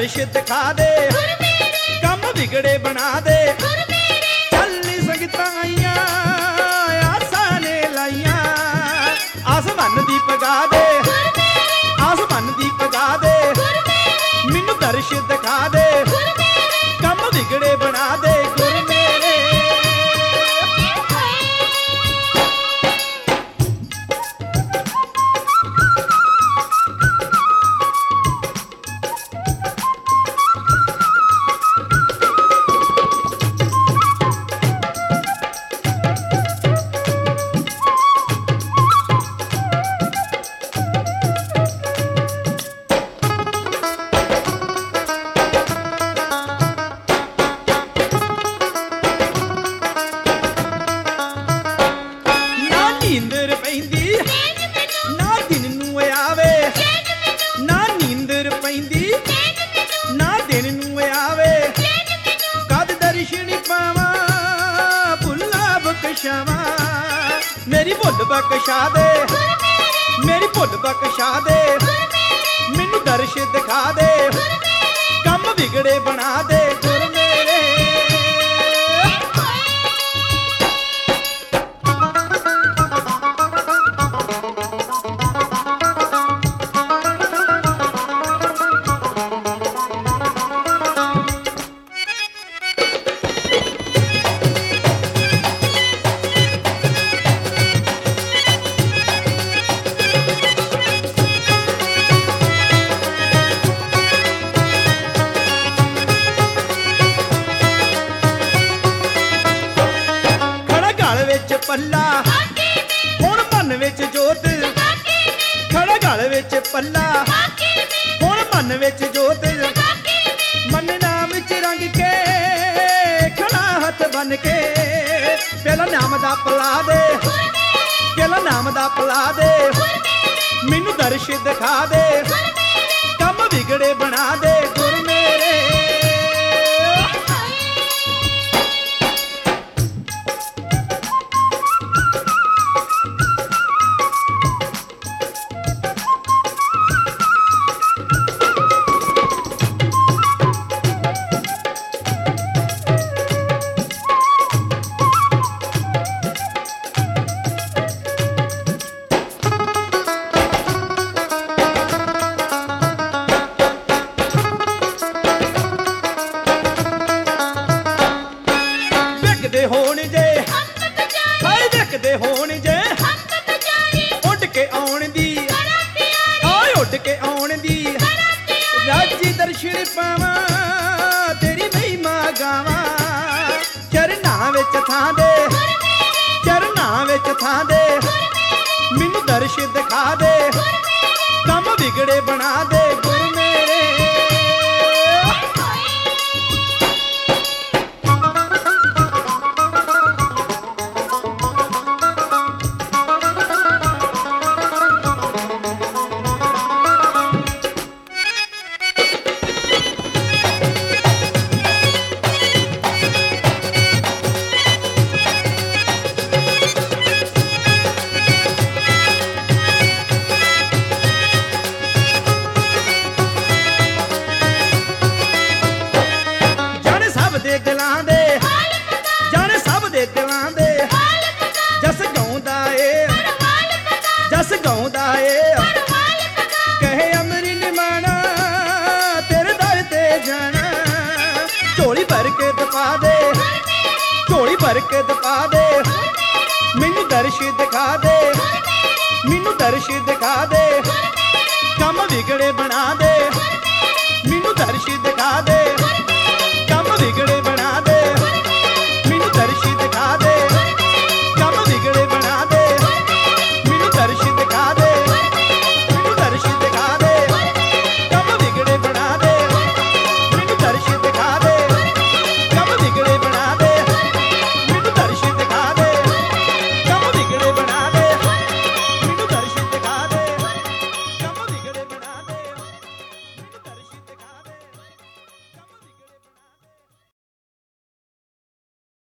दर्श दिखा दे, कम बिगड़े बना दे। चलनी संगतां आईयां आसां ने लाईयां, आसमान दी पगा दे, आसमान दी पगा दे। मैनू दर्श दिखा दे, कम बिगड़े बना दे गुर मेरे। नींदर पैंदी ना दिन नूं आवे, ना नींदर पैंदी ना दिन नूं आवे। कद दर्शन पावां भुल्ला बख्शावां, मेरी भुल बख्शा दे, मेरी भुल बख्शा दे। मैनू दर्श दिखा दे, कम बिगड़े बना दे गुर मेरे। पल्ला हुण मन विच जोत, खड़ा गल विच पल्ला हुण मन विच जोत। मन नाम च रंग के खड़ा हथ बन के, पहला नाम दा पला दे, पहला नाम दा पला दे। मैनू दर्श दिखा दे, कम बिगड़े बना दे गुर मेरे। विकदे होण जे हाय विकदे होण जे, उड़ के आउण दी हाय उड़ के आउण दी। राजी दर्शन पावां तेरी महिमा गावां, चरनां विच थां दे, चरनां विच थां दे। मैनू दर्श दिखा दे, कम बिगड़े बना दे गुर मेरे। दिलां दे जाने सब दे दिलां दे, जस गाउंदा ए जस गाउंदा ए। कहे अमरी निमाना तेरे दर ते जाना, झोली भर के दपा दे, झोली भर के दपा दे। मैनू दर्श दिखा दे, मैनू दर्श दिखा दे, कम बिगड़े बना दे।